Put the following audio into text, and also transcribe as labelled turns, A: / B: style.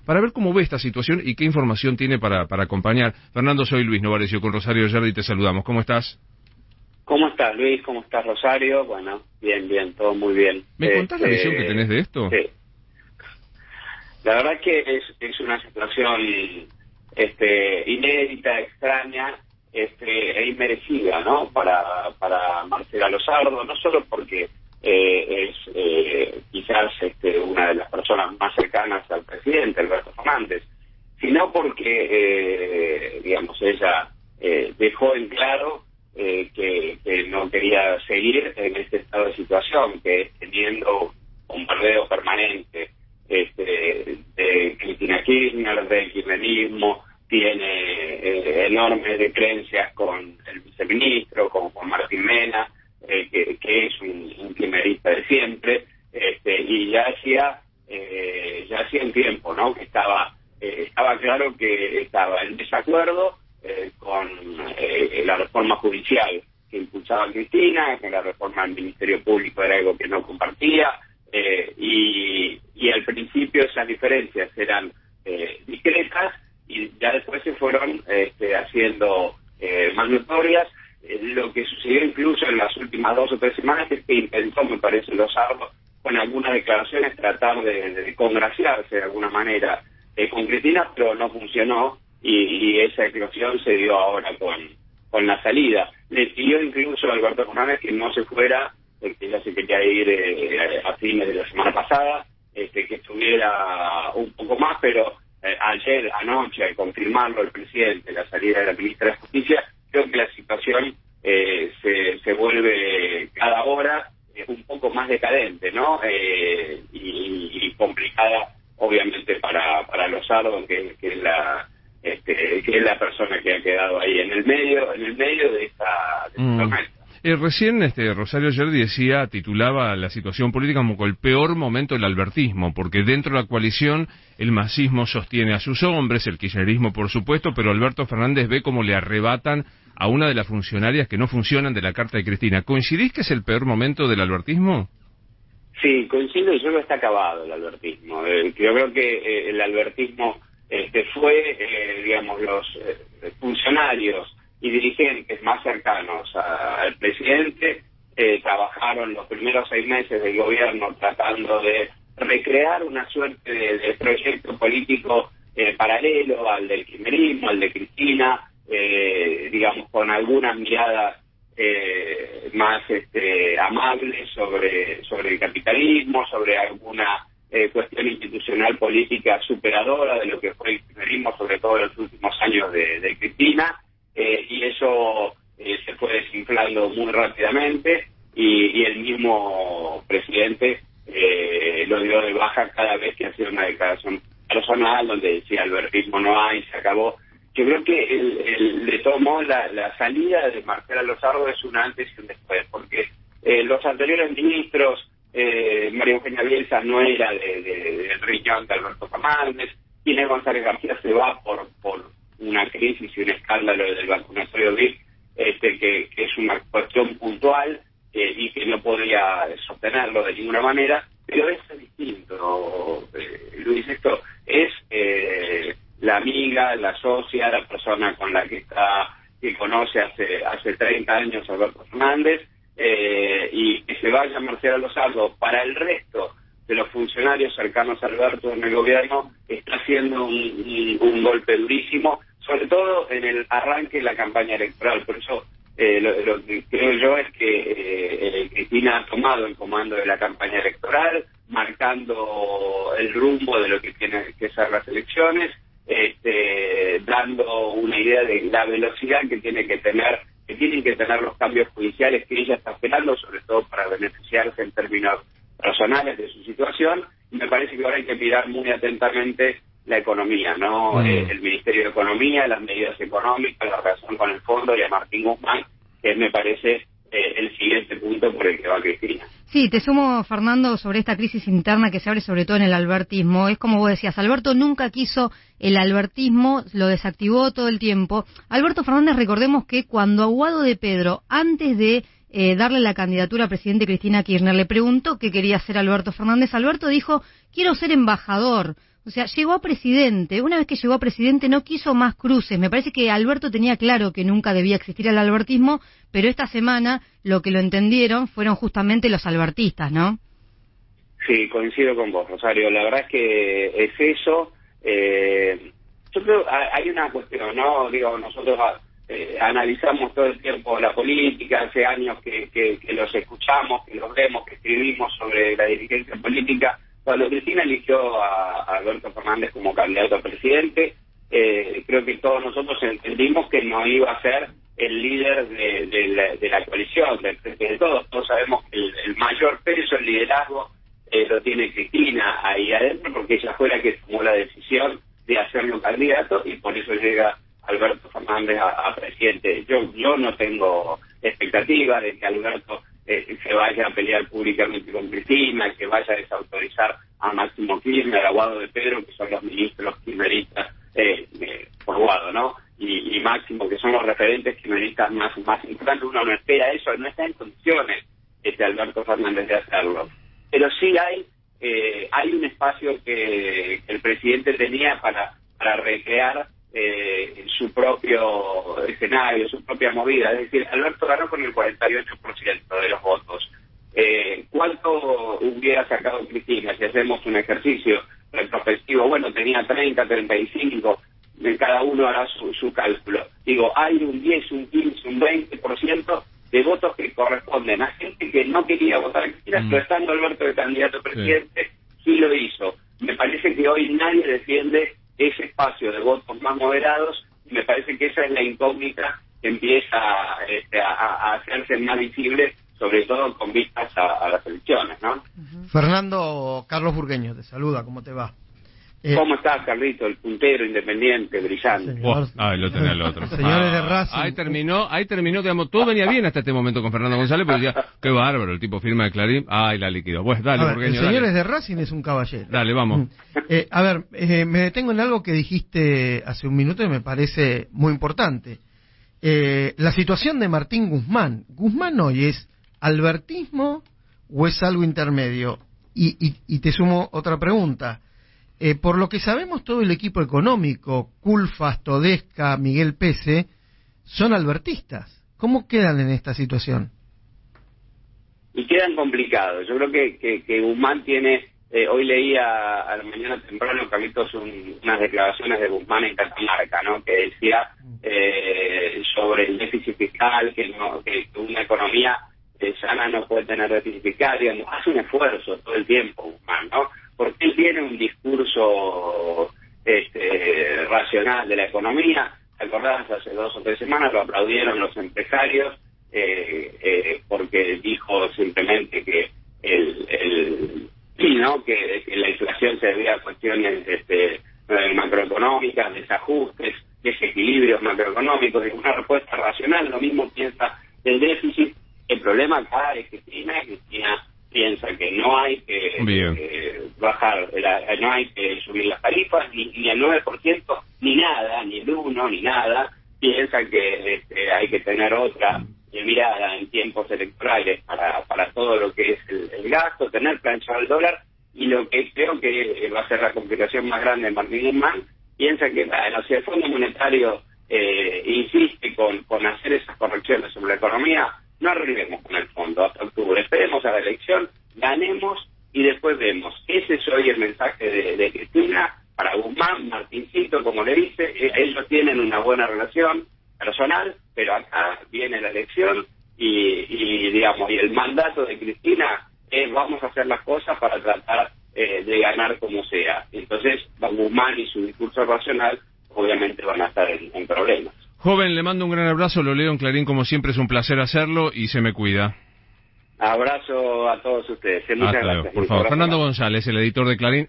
A: para ver cómo ve esta situación y qué información tiene para acompañar. Fernando, soy Luis Novarecio con Rosario Yerdi, te saludamos. ¿Cómo estás?
B: ¿Cómo estás, Luis? ¿Cómo estás, Rosario? Bueno, bien, todo muy bien.
A: ¿Me contás la visión que tenés de esto?
B: Sí. La verdad que es una situación inédita, extraña, e inmerecida, ¿no? Para Marcela Lozardo, no solo porque es quizás una de las personas más cercanas al presidente, Alberto Fernández, sino porque, digamos, ella dejó en claro que no quería seguir en este estado de situación, que es teniendo bombardeo permanente de Cristina Kirchner, del kirchnerismo, tiene enormes diferencias con el viceministro, con Juan Martín Mena, que es un kirchnerista de siempre, y ya hacía un tiempo, ¿no? Que estaba claro que estaba en desacuerdo con la reforma judicial que impulsaba Cristina, que la reforma del Ministerio Público era algo que no compartía, y al principio esas diferencias eran discretas y ya después se fueron haciendo más notorias. Lo que sucedió incluso en las últimas 2 o 3 semanas es que intentó, me parece, Lozardo, con algunas declaraciones tratar de congraciarse de alguna manera con Cristina, pero no funcionó. Y esa eclosión se dio ahora con la salida. Le pidió incluso a Alberto Fernández que no se fuera, que ya se quería ir a fines de la semana pasada, que estuviera un poco más, pero anoche, al confirmarlo el presidente, la salida de la ministra de Justicia, creo que la situación se vuelve cada hora un poco más decadente, ¿no? Y complicada, obviamente, para Lozardo, que es la persona que ha quedado ahí en el medio de esta tormenta.
A: Recién Rosario Yerdi titulaba la situación política como el peor momento del albertismo, porque dentro de la coalición el masismo sostiene a sus hombres, el kirchnerismo por supuesto, pero Alberto Fernández ve cómo le arrebatan a una de las funcionarias que no funcionan de la carta de Cristina. ¿Coincidís que es el peor momento del albertismo?
B: Sí, coincido, y yo creo que está acabado el albertismo. Yo creo que el albertismo fue, digamos, los funcionarios y dirigentes más cercanos al presidente trabajaron los primeros 6 meses del gobierno tratando de recrear una suerte de proyecto político paralelo al del kirchnerismo, al de Cristina, digamos, con algunas miradas más amables sobre el capitalismo, sobre alguna cuestión institucional política superadora de lo que fue el kirchnerismo, sobre todo en los últimos años de Cristina, y eso se fue desinflando muy rápidamente, y el mismo presidente lo dio de baja cada vez que hacía una declaración personal donde decía albertismo no hay, se acabó. Yo creo que le tomó la salida de Marcela Lozardo es un antes y un después, porque los anteriores ministros, María Eugenia Bielsa no era del riñón de Alberto Fernández, Inés González García se va por una crisis y un escándalo del vacunatorio VIP, que es una cuestión puntual y que no podía sostenerlo de ninguna manera, pero eso es distinto, Luis. Esto es la amiga, la socia, la persona con la que conoce hace 30 años a Alberto Fernández, y que se vaya Marcela Lozardo para el resto de los funcionarios cercanos a Alberto en el gobierno está haciendo un golpe durísimo, sobre todo en el arranque de la campaña electoral. Por eso lo que creo yo es que Cristina ha tomado el comando de la campaña electoral, marcando el rumbo de lo que tienen que ser las elecciones, dando una idea de la velocidad que tienen que tener los cambios judiciales que ella está esperando, sobre todo para beneficiarse en términos personales de su situación. Y me parece que ahora hay que mirar muy atentamente la economía, ¿no? El Ministerio de Economía, las medidas económicas, la relación con el fondo y a Martín Guzmán, que me parece el siguiente punto por el que va Cristina.
C: Sí, te sumo, Fernando, sobre esta crisis interna que se abre sobre todo en el albertismo. Es como vos decías, Alberto nunca quiso el albertismo, lo desactivó todo el tiempo. Alberto Fernández, recordemos que cuando Guado de Pedro, antes de darle la candidatura a presidente Cristina Kirchner, le preguntó qué quería hacer Alberto Fernández, Alberto dijo, quiero ser embajador. O sea, llegó a presidente. Una vez que llegó a presidente no quiso más cruces. Me parece que Alberto tenía claro que nunca debía existir el albertismo, pero esta semana lo que lo entendieron fueron justamente los albertistas, ¿no?
B: Sí, coincido con vos, Rosario. La verdad es que es eso. Yo creo hay una cuestión, ¿no? Digo, nosotros analizamos todo el tiempo la política, hace años que los escuchamos, que los vemos, que escribimos sobre la dirigencia política. Cuando Cristina eligió a Alberto Fernández como candidato a presidente, creo que todos nosotros entendimos que no iba a ser el líder de la coalición, del Frente de Todos. Todos sabemos que el mayor peso, el liderazgo, lo tiene Cristina ahí adentro, porque ella fue la que tomó la decisión de hacerlo candidato, y por eso llega Alberto Fernández a presidente. Yo no tengo expectativa de que Alberto se vaya a pelear públicamente con Cristina, que vaya a desautorizar a Máximo Kirchner, a Guado de Pedro, que son los ministros kirchneristas, por Guado, ¿no? Y Máximo, que son los referentes kirchneristas más importantes. Uno no espera eso, no está en condiciones Alberto Fernández de hacerlo. Pero sí hay un espacio que el presidente tenía para recrear su propio escenario, su propia movida. Es decir, Alberto ganó con el 48% de los votos. ¿Cuánto hubiera sacado Cristina si hacemos un ejercicio retrospectivo? Bueno, tenía 30, 35, cada uno hará su cálculo. Digo, hay un 10, un 15, un 20% de votos que corresponden a gente que no quería votar a Cristina, pero estando Alberto de candidato a presidente, sí lo hizo. Me parece que hoy nadie defiende ese espacio de votos más moderados, y me parece que esa es la incógnita que empieza a hacerse más visible, sobre todo con vistas a las elecciones, ¿no?
D: Fernando, Carlos Burgueño te saluda, ¿cómo te va?
B: ¿Cómo estás, Carlito? El puntero independiente, brillante.
A: Lo tenía el otro.
D: Señores de Racing.
A: Ahí terminó, digamos, todo venía bien hasta este momento con Fernando González, pero decía, qué bárbaro, el tipo firma de Clarín, la liquidó. Pues dale, Burgueño,
D: el Señores
A: dale.
D: de Racing es un caballero.
A: Dale, vamos.
D: A ver, me detengo en algo que dijiste hace un minuto y me parece muy importante. La situación de Martín Guzmán. ¿Guzmán hoy es albertismo o es algo intermedio? Y te sumo otra pregunta. Por lo que sabemos, todo el equipo económico, Culfas, Todesca, Miguel Pese, son albertistas. ¿Cómo quedan en esta situación?
B: Y quedan complicados. Yo creo que Guzmán tiene... hoy leía a la mañana temprano, Carlitos, unas declaraciones de Guzmán en Catamarca, ¿no? Que decía sobre el déficit fiscal, que una economía sana no puede tener déficit fiscal. Digamos, hace un esfuerzo todo el tiempo Guzmán, ¿no? Porque él tiene un discurso racional de la economía. ¿Te acordás? Hace 2 o 3 semanas lo aplaudieron los empresarios porque dijo simplemente que que la inflación se debía a cuestiones macroeconómicas, desajustes, desequilibrios macroeconómicos. Es una respuesta racional. Lo mismo piensa del déficit. El problema acá es que Cristina piensa que no hay que bajar, no hay que subir las tarifas, ni el 9%, ni nada, ni el 1%, ni nada. Piensa que hay que tener otra mirada en tiempos electorales para todo lo que es el gasto, tener planchado el dólar. Y lo que creo que va a ser la complicación más grande de Martín Guzmán, piensa que si el Fondo Monetario insiste con hacer esas correcciones sobre la economía, no arribemos con el fondo hasta octubre. Esperemos a la elección, ganemos y después vemos. Ese es hoy el mensaje de Cristina para Guzmán. Martincito, como le dice, ellos tienen una buena relación personal, pero acá viene la elección y el mandato de Cristina es: vamos a hacer las cosas para tratar de ganar como sea. Entonces, Guzmán y su discurso racional obviamente van a estar en problemas.
A: Joven, le mando un gran abrazo, lo leo en Clarín como siempre, es un placer hacerlo y se me cuida.
B: Abrazo a todos ustedes. Muchas gracias.
A: Por favor, Fernando González, el editor de Clarín.